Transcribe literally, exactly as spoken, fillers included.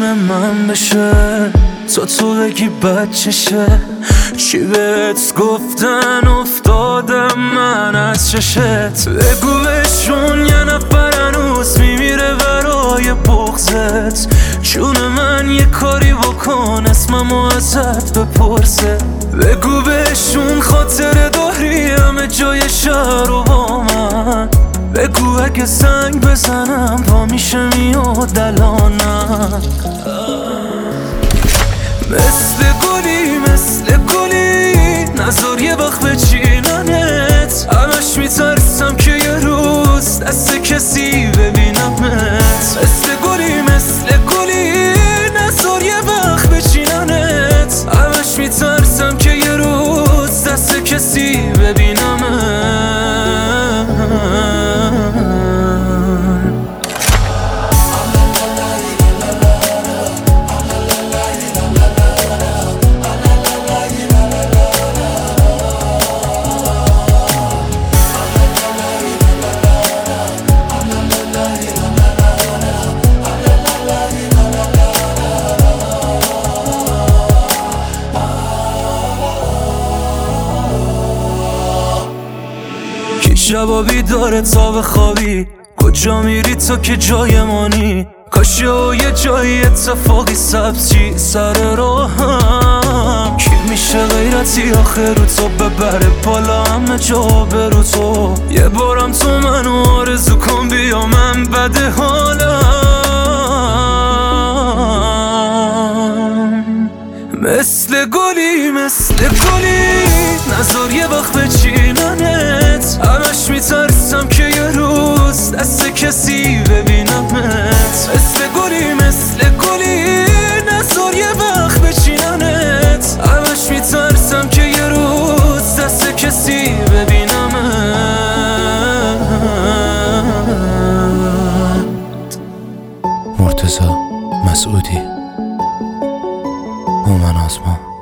جون من بشه، تا تو بگی بچشه. چی بهت گفتن افتادم من از چشت. بگو بهشون یه نفر هنوز میمیره برای بغضت. جون من یه کاری بکن اسممو ازت بپرسه. بگو بهشون خاطر داری همه جای شهر و با من. بگو اگه زنگ بزنم پا میشه میاد الانم. مثل گلی مثل گلی نذار یه وقت بچیننت. همش میترسم که یه روز دست کسی ببینمت. مثل گلی مثل گلی نذار یه وقت بچیننت. همش میترسم که یه روز دست کسی ببینمت. شبا بیداره تا بخوابی، کجا میری تو که جای مانی؟ کاشه و یه جایی اتفاقی سبزی سر راهم. کی میشه غیرتی آخر رو تو ببره بالا همه جا برو تو. یه بارم تو منو آرزو کن بیا من بده حالم. مثل گلی مثل گلی نذار یه وقت بچیننت. همش میترسم که یه روز دست کسی ببینمت. مثل گلی مثل گلی نذار یه وقت بچیننت. همش میترسم که یه روز دست کسی ببینمت. مرتضی مسعودی، هومن آزما.